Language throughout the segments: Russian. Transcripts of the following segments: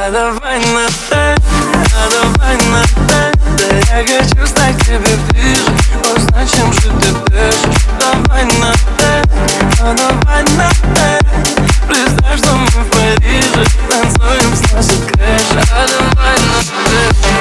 давай на «ты», а давай на «ты». Да я хочу стать к тебе ближе, узнать, чем же ты дышишь. Давай на «ты», а давай на «ты». Представь, что мы в Париже, танцуем, сносит крыша. А давай на «ты».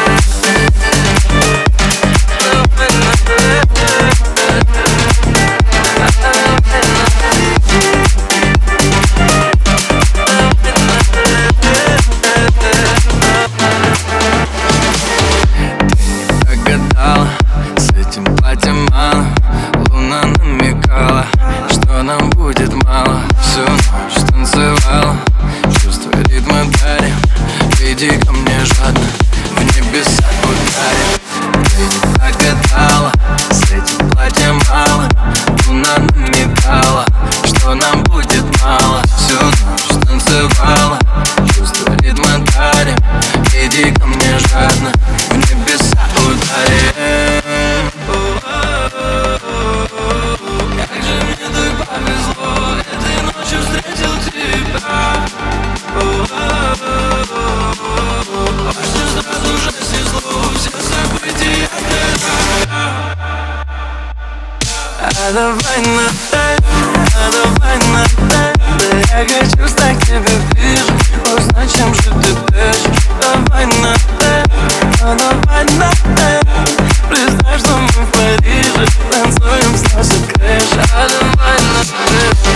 С этим платьем мало, луна намекала, что нам будет мало. Всю ночь танцевала, чувство ритма дарим. Иди ко мне жадно, в небеса ударим. Ты не прогадала, с этим платьем мало, луна намекала, что нам будет мало. Всю ночь танцевала, чувство ритма дарим. Иди ко мне жадно, в небеса ударим. А давай на «ты», а давай на «ты». Да я хочу стать к тебе ближе, узнать, чем же ты дышишь. Давай на «ты», а давай на «ты». Представь, что мы в Париже, танцуем, сносит крыша. А давай на «ты».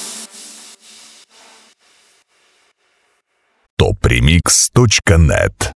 topremix.net